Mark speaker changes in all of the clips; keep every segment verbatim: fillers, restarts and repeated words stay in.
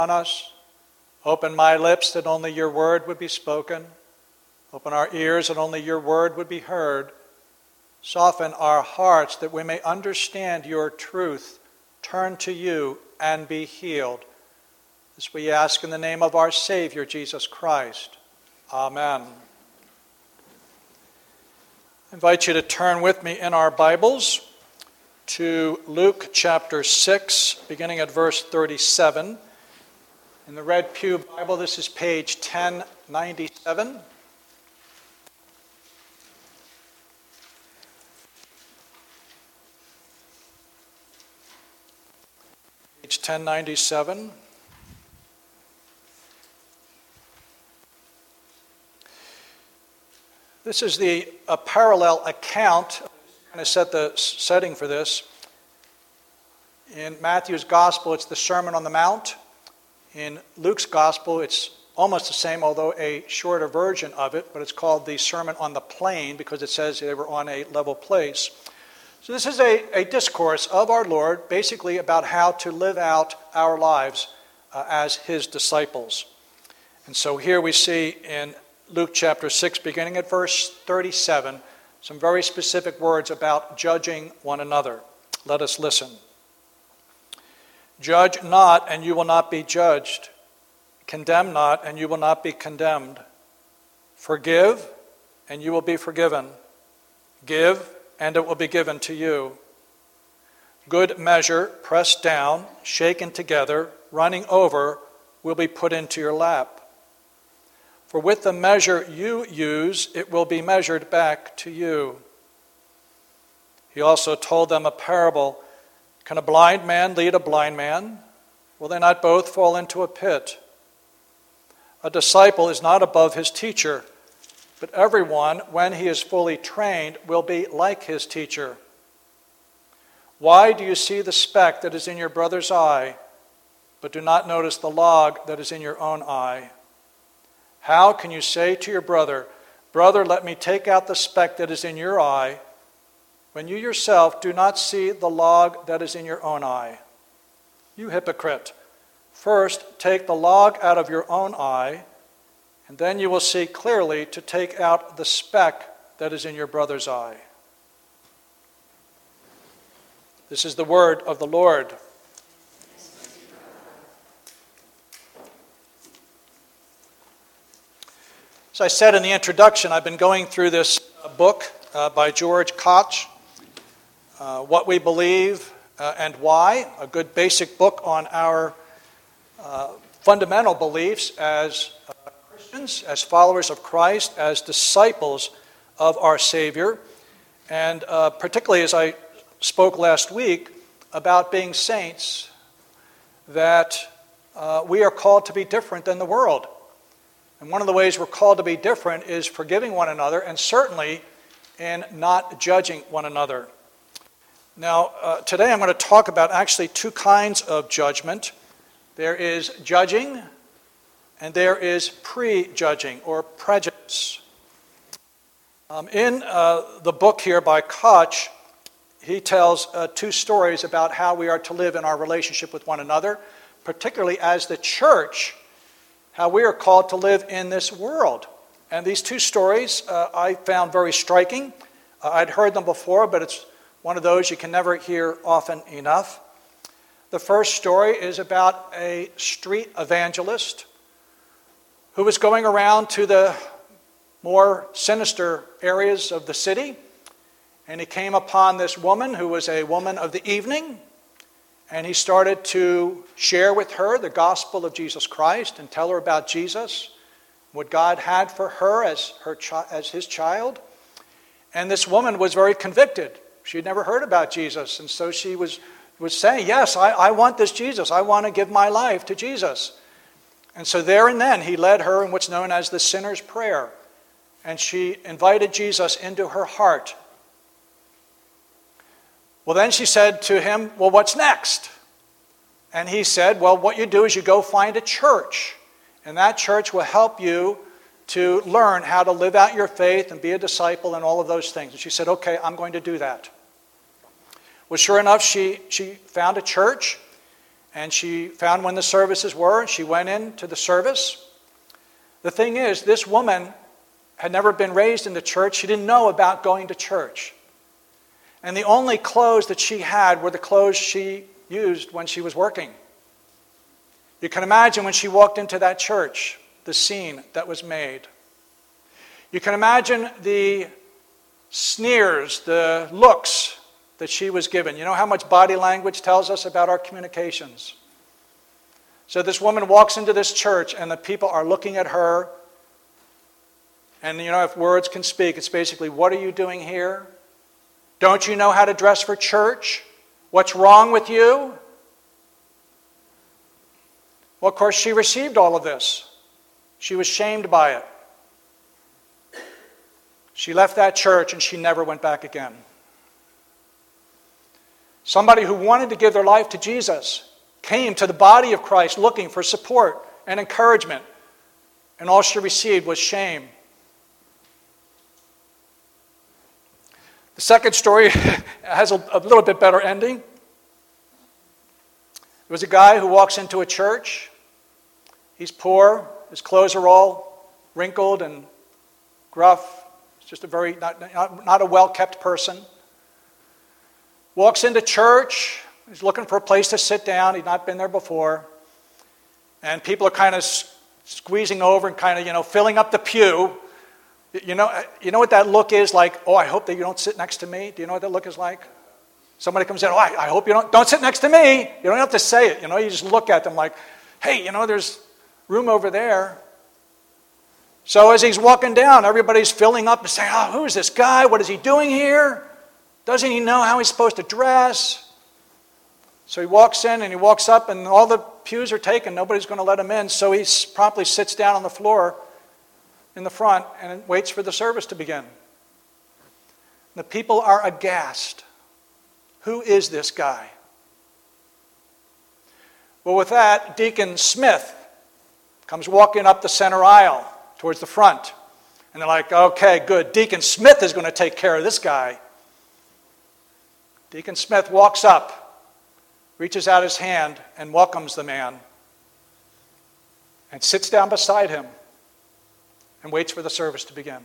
Speaker 1: on us. Open my lips that only your word would be spoken. Open our ears that only your word would be heard. Soften our hearts that we may understand your truth, turn to you, and be healed. This we ask in the name of our Savior, Jesus Christ. Amen. I invite you to turn with me in our Bibles to Luke chapter six, beginning at verse thirty-seven. In the Red Pew Bible, this is page ten ninety-seven. Page ten ninety-seven. This is the a parallel account. I'm going to set the setting for this. In Matthew's Gospel, it's the Sermon on the Mount. In Luke's Gospel, it's almost the same, although a shorter version of it, but it's called the Sermon on the Plain because it says they were on a level place. So this is a, a discourse of our Lord, basically about how to live out our lives uh, as his disciples. And so here we see in Luke chapter six, beginning at verse thirty-seven, some very specific words about judging one another. Let us listen. Judge not, and you will not be judged. Condemn not, and you will not be condemned. Forgive, and you will be forgiven. Give, and it will be given to you. Good measure, pressed down, shaken together, running over, will be put into your lap. For with the measure you use, it will be measured back to you. He also told them a parable. Can a blind man lead a blind man? Will they not both fall into a pit? A disciple is not above his teacher, but everyone, when he is fully trained, will be like his teacher. Why do you see the speck that is in your brother's eye, but do not notice the log that is in your own eye? How can you say to your brother, Brother, let me take out the speck that is in your eye, when you yourself do not see the log that is in your own eye? You hypocrite, first take the log out of your own eye, and then you will see clearly to take out the speck that is in your brother's eye. This is the word of the Lord. As I said in the introduction, I've been going through this book uh, by George Koch, uh, What We Believe uh, and Why, a good basic book on our uh, fundamental beliefs as uh, Christians, as followers of Christ, as disciples of our Savior, and uh, particularly as I spoke last week about being saints, that uh, we are called to be different than the world. And one of the ways we're called to be different is forgiving one another, and certainly in not judging one another. Now, uh, today I'm going to talk about actually two kinds of judgment. There is judging, and there is prejudging, or prejudice. Um, in uh, the book here by Koch, he tells uh, two stories about how we are to live in our relationship with one another, particularly as the church, how we are called to live in this world. And these two stories uh, I found very striking. Uh, I'd heard them before, but it's one of those you can never hear often enough. The first story is about a street evangelist who was going around to the more sinister areas of the city, and he came upon this woman who was a woman of the evening, and he started to share with her the gospel of Jesus Christ and tell her about Jesus, what God had for her as her chi- as his child. And this woman was very convicted. She had never heard about Jesus, and so she was, was saying, yes, I, I want this Jesus. I want to give my life to Jesus. And so there and then he led her in what's known as the sinner's prayer, and she invited Jesus into her heart. Well, then she said to him, well, what's next? And he said, well, what you do is you go find a church, and that church will help you to learn how to live out your faith and be a disciple and all of those things. And she said, okay, I'm going to do that. Well, sure enough, she, she found a church, And she found when the services were, and she went into the service. The thing is, this woman had never been raised in the church. She didn't know about going to church. And the only clothes that she had were the clothes she used when she was working. You can imagine when she walked into that church, the scene that was made. You can imagine the sneers, the looks that she was given. You know how much body language tells us about our communications. So this woman walks into this church and the people are looking at her. And you know, if words can speak, it's basically, what are you doing here? Don't you know how to dress for church? What's wrong with you? Well, of course, she received all of this. She was shamed by it. She left that church and she never went back again. Somebody who wanted to give their life to Jesus came to the body of Christ looking for support and encouragement, and all she received was shame. The second story has a, a little bit better ending. There was a guy who walks into a church. He's poor. His clothes are all wrinkled and gruff. He's just a very, not, not, not a well-kept person. Walks into church. He's looking for a place to sit down. He'd not been there before. And people are kind of squeezing over and kind of, you know, filling up the pew. You know, you know what that look is like? Oh, I hope that you don't sit next to me. Do you know what that look is like? Somebody comes in, oh, I, I hope you don't, don't sit next to me. You don't have to say it. You know, you just look at them like, hey, you know, there's room over there. So as he's walking down, everybody's filling up and saying, oh, who is this guy? What is he doing here? Doesn't he know how he's supposed to dress? So he walks in and he walks up and all the pews are taken. Nobody's going to let him in. So he promptly sits down on the floor in the front and waits for the service to begin. The people are aghast. Who is this guy? Well, with that, Deacon Smith comes walking up the center aisle towards the front. And they're like, okay, good. Deacon Smith is going to take care of this guy. Deacon Smith walks up, reaches out his hand, and welcomes the man. And sits down beside him and waits for the service to begin.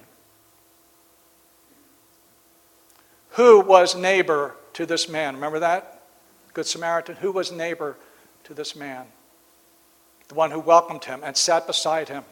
Speaker 1: Who was neighbor to this man? Remember that? Good Samaritan. Who was neighbor to this man? The one who welcomed him and sat beside him.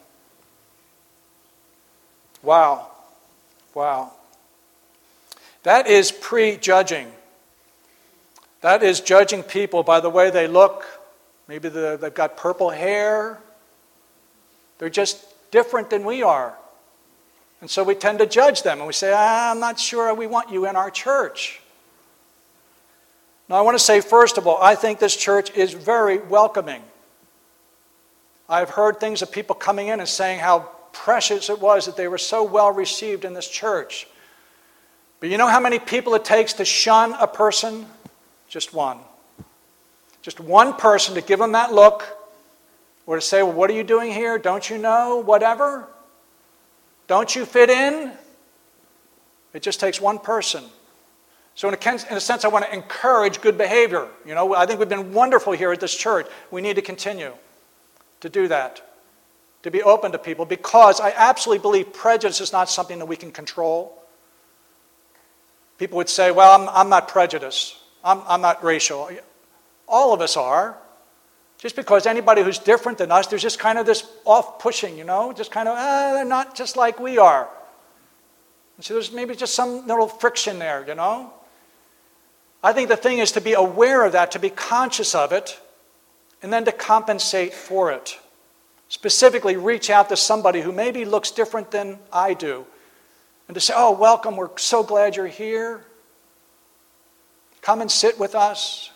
Speaker 1: Wow. Wow. That is prejudging. That is judging people by the way they look. Maybe the, they've got purple hair. They're just different than we are. And so we tend to judge them. And we say, ah, I'm not sure we want you in our church. Now I want to say, first of all, I think this church is very welcoming. I've heard things of people coming in and saying how precious it was that they were so well received in this church. But you know how many people it takes to shun a person? Just one. Just one person to give them that look, or to say, well, what are you doing here? Don't you know? Whatever. Don't you fit in? It just takes one person. So in a, in a sense, I want to encourage good behavior. You know, I think we've been wonderful here at this church. We need to continue to do that, to be open to people, because I absolutely believe prejudice is not something that we can control. People would say, well, I'm, I'm not prejudiced. I'm, I'm not racial. All of us are. Just because anybody who's different than us, there's just kind of this off-pushing, you know, just kind of, ah, they're not just like we are. And so there's maybe just some little friction there, you know. I think the thing is to be aware of that, to be conscious of it, and then to compensate for it. Specifically, reach out to somebody who maybe looks different than I do, and to say, oh, welcome, we're so glad you're here. Come and sit with us.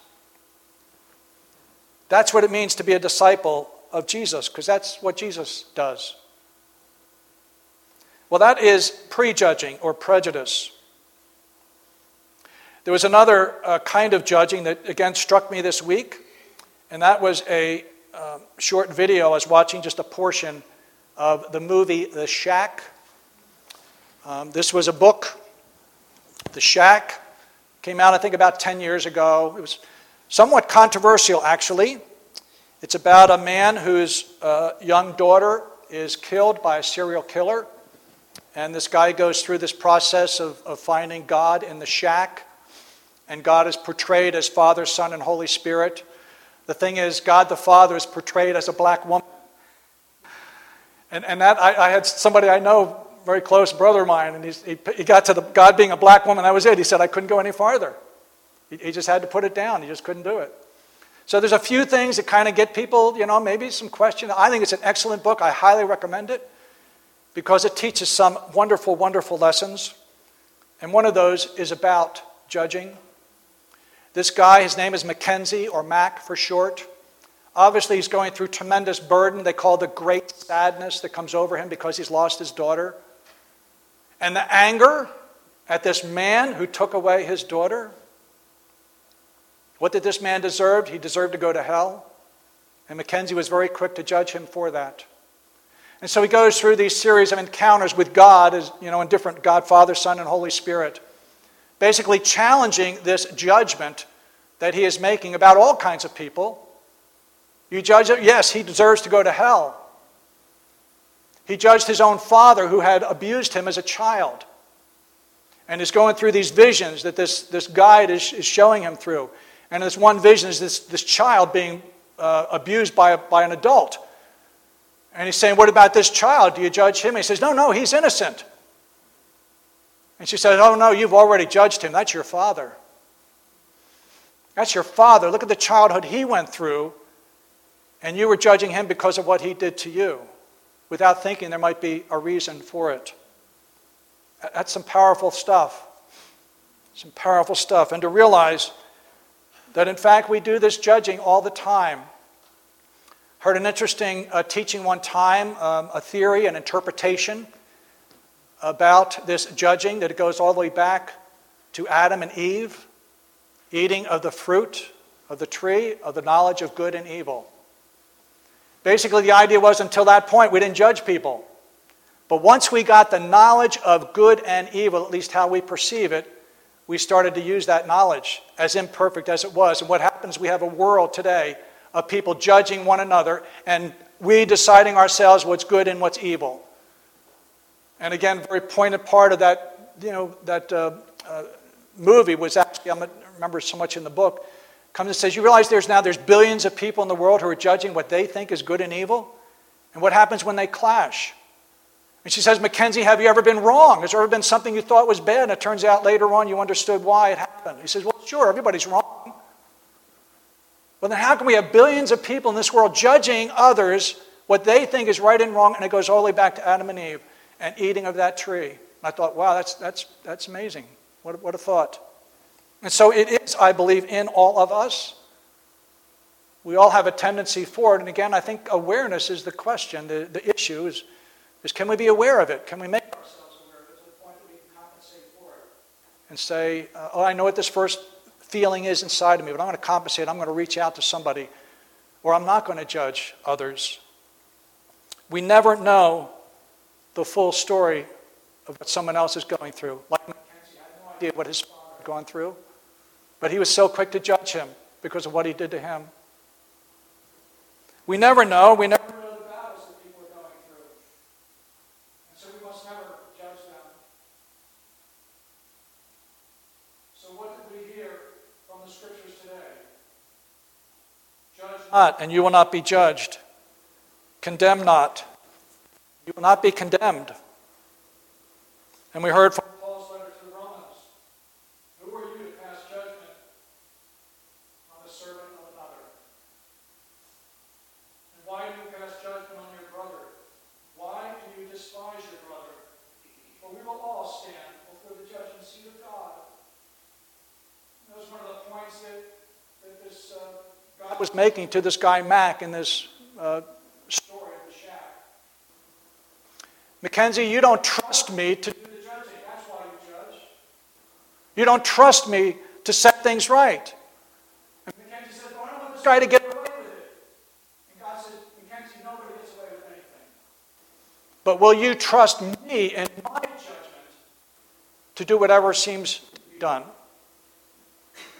Speaker 1: That's what it means to be a disciple of Jesus, because that's what Jesus does. Well, that is prejudging or prejudice. There was another uh, kind of judging that, again, struck me this week, and that was a uh, short video. I was watching just a portion of the movie The Shack. Um, this was a book, The Shack. Came out, I think, about ten years ago. It was Somewhat controversial, actually. It's about a man whose uh, young daughter is killed by a serial killer. And this guy goes through this process of, of finding God in the shack. And God is portrayed as Father, Son, and Holy Spirit. The thing is, God the Father is portrayed as a black woman. And, and that I, I had somebody I know, very close brother of mine, and he's, he, he got to the God being a black woman, that was it. He said, I couldn't go any farther. He, he just had to put it down. He just couldn't do it. So there's a few things that kind of get people, you know, maybe some question. I think it's an excellent book. I highly recommend it because it teaches some wonderful, wonderful lessons. And one of those is about judging. This guy, his name is Mackenzie, or Mac for short. Obviously, he's going through tremendous burden. They call the great sadness that comes over him because he's lost his daughter. And the anger at this man who took away his daughter. What did this man deserve? He deserved to go to hell. And Mackenzie was very quick to judge him for that. And so he goes through these series of encounters with God, as you know, in different God, Father, Son, and Holy Spirit, basically challenging this judgment that he is making about all kinds of people. You judge it? Yes, he deserves to go to hell. He judged his own father who had abused him as a child and is going through these visions that this, this guide is, is showing him through. And this one vision is this, this child being uh, abused by, a, by an adult. And he's saying, what about this child? Do you judge him? And he says, no, no, he's innocent. And she says, oh, no, you've already judged him. That's your father. That's your father. Look at the childhood he went through, and you were judging him because of what he did to you, without thinking there might be a reason for it. That's some powerful stuff. Some powerful stuff. And to realize that, in fact, we do this judging all the time. Heard an interesting uh, teaching one time, um, a theory, an interpretation about this judging, that it goes all the way back to Adam and Eve, eating of the fruit of the tree of the knowledge of good and evil. Basically, the idea was until that point, we didn't judge people. But once we got the knowledge of good and evil, at least how we perceive it, we started to use that knowledge, as imperfect as it was. And what happens, we have a world today of people judging one another and we deciding ourselves what's good and what's evil. And again, a very pointed part of that, you know, that uh, uh, movie was actually, I remember so much in the book, comes and says, you realize there's now there's billions of people in the world who are judging what they think is good and evil? And what happens when they clash? And she says, Mackenzie, have you ever been wrong? Has there ever been something you thought was bad and it turns out later on you understood why it happened? He says, well, sure, everybody's wrong. Well, then how can we have billions of people in this world judging others what they think is right and wrong, and it goes all the way back to Adam and Eve and eating of that tree? And I thought, wow, that's, that's, that's amazing. What, what a thought. And so it is, I believe, in all of us. We all have a tendency for it. And again, I think awareness is the question. The, the issue is, is can we be aware of it? Can we make ourselves aware of it to the point that we can compensate for it? And say, uh, oh, I know what this first feeling is inside of me, but I'm going to compensate. I'm going to reach out to somebody. Or I'm not going to judge others. We never know the full story of what someone else is going through. Like Mackenzie, I had no idea what his father had gone through. But he was so quick to judge him because of what he did to him. We never know. We never know the battles that people are going through. And so we must never judge them. So what did we hear from the scriptures today? Judge not, and you will not be judged. Condemn not. You will not be condemned. And we heard from Paul's letter to the Romans. Who are you to pass judgment on the servant of another? And why do you pass judgment on your brother? Why do you despise your brother? For we will all stand before the judgment seat of God. And that was one of the points that, that this uh, God was making to this guy Mac in this uh, story of the shack. Mackenzie, you don't trust me to do the judging. That's why you judge. You don't trust me to set things right. And Mackenzie says, well, I don't want this guy to get away with it. And God says, Mackenzie, nobody gets away with anything. But will you trust me in my judgment to do whatever seems to be done?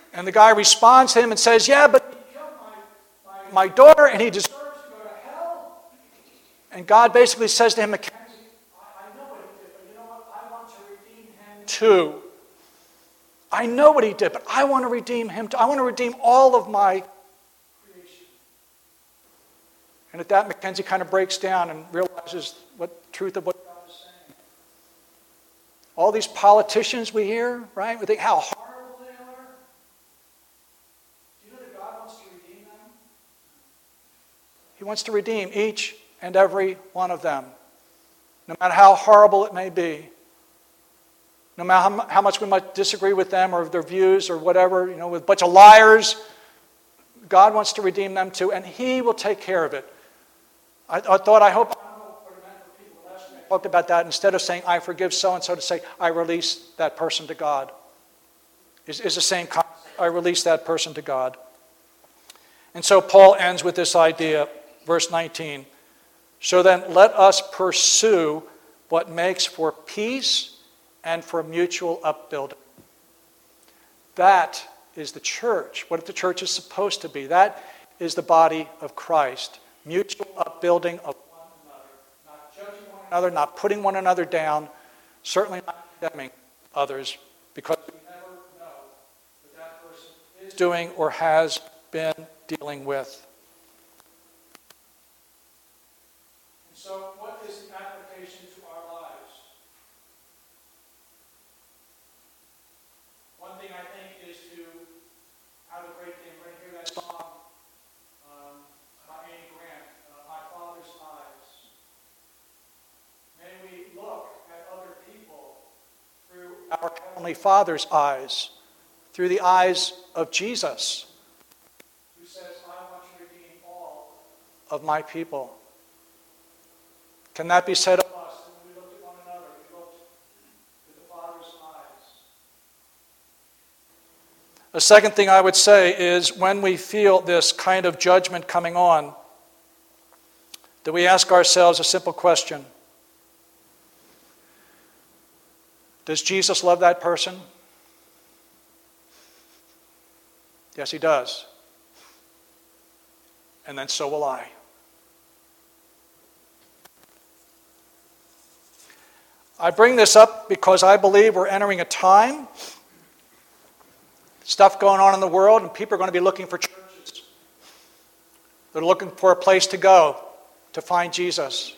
Speaker 1: And the guy responds to him and says, yeah, but he killed my, my, my daughter and he deserves to go to hell. And God basically says to him, Mackenzie, I, I know what he did, but you know what? I want to redeem him too. I know what he did, but I want to redeem him too. I want to redeem all of my creation. And at that, Mackenzie kind of breaks down and realizes what the truth of what God is saying. All these politicians we hear, right? We think how horrible they are. Do you know that God wants to redeem them? He wants to redeem each and every one of them, no matter how horrible it may be. No matter how much we might disagree with them or their views or whatever, you know, with a bunch of liars, God wants to redeem them too, and He will take care of it. I, I thought, I hope, I don't know what it meant for people. Last week I talked about that. Instead of saying, I forgive so-and-so, to say, I release that person to God. Is is the same concept. I release that person to God. And so Paul ends with this idea, verse nineteen. So then let us pursue what makes for peace and for mutual upbuilding. That is the church, what the church is supposed to be. That is the body of Christ. Mutual upbuilding of one another. Not judging one another, not putting one another down, certainly not condemning others, because we never know what that person is doing or has been dealing with. And so, what is the application to our lives? One thing I think is to have a great thing. We're going to hear that song um, by Amy Grant, uh, My Father's Eyes. May we look at other people through our Heavenly Father's eyes, through the eyes of Jesus, who says, I want to redeem all of my people. Can that be said of us? When we look at one another, we look with the Father's eyes. The second thing I would say is when we feel this kind of judgment coming on, that we ask ourselves a simple question. Does Jesus love that person? Yes, He does. And then so will I. I bring this up because I believe we're entering a time, stuff going on in the world, and people are going to be looking for churches. They're looking for a place to go to find Jesus.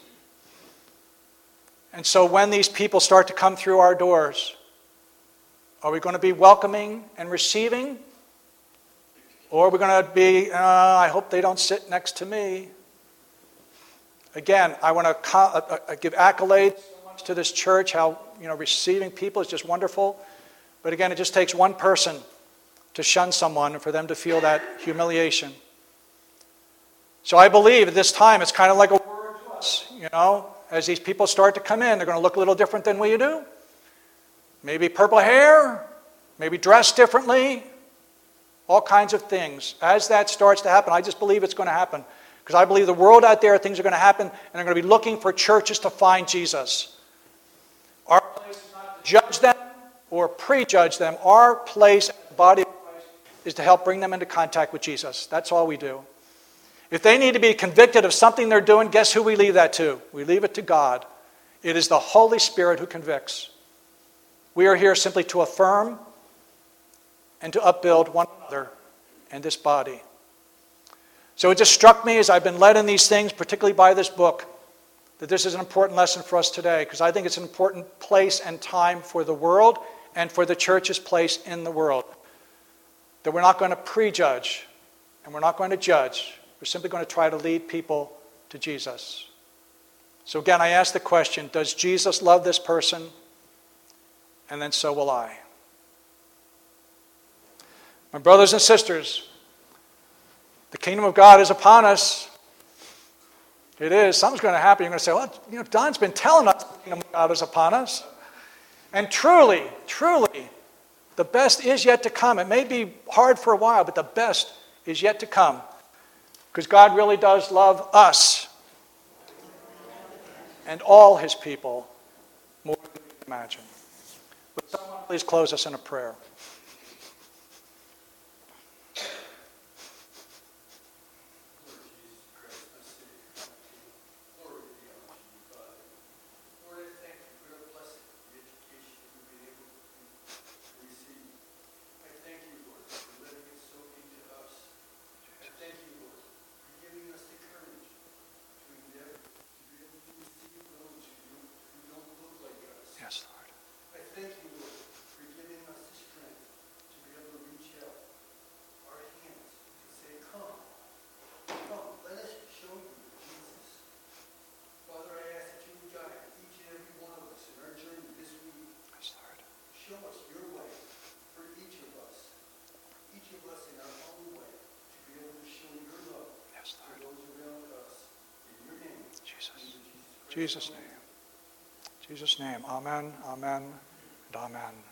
Speaker 1: And so when these people start to come through our doors, are we going to be welcoming and receiving? Or are we going to be, uh, I hope they don't sit next to me? Again, I want to co- uh, uh, give accolades to this church, how, you know, receiving people is just wonderful. But again, it just takes one person to shun someone and for them to feel that humiliation. So I believe at this time it's kind of like a word to us, you know. As these people start to come in, they're going to look a little different than we do. Maybe purple hair, maybe dressed differently, all kinds of things. As that starts to happen, I just believe it's going to happen. Because I believe the world out there, things are going to happen, and they're going to be looking for churches to find Jesus. Our place is not to judge them or prejudge them. Our place as the body of Christ is to help bring them into contact with Jesus. That's all we do. If they need to be convicted of something they're doing, guess who we leave that to? We leave it to God. It is the Holy Spirit who convicts. We are here simply to affirm and to upbuild one another and this body. So it just struck me as I've been led in these things, particularly by this book, that this is an important lesson for us today, because I think it's an important place and time for the world and for the church's place in the world. That we're not going to prejudge and we're not going to judge. We're simply going to try to lead people to Jesus. So again, I ask the question, does Jesus love this person? And then so will I. My brothers and sisters, the kingdom of God is upon us. It is. Something's going to happen. You're going to say, well, you know, Don's been telling us the kingdom of God is upon us. And truly, truly, the best is yet to come. It may be hard for a while, but the best is yet to come. Because God really does love us and all His people more than we can imagine. Would someone please close us in a prayer? Jesus' name. Jesus' name. Amen, amen, and amen.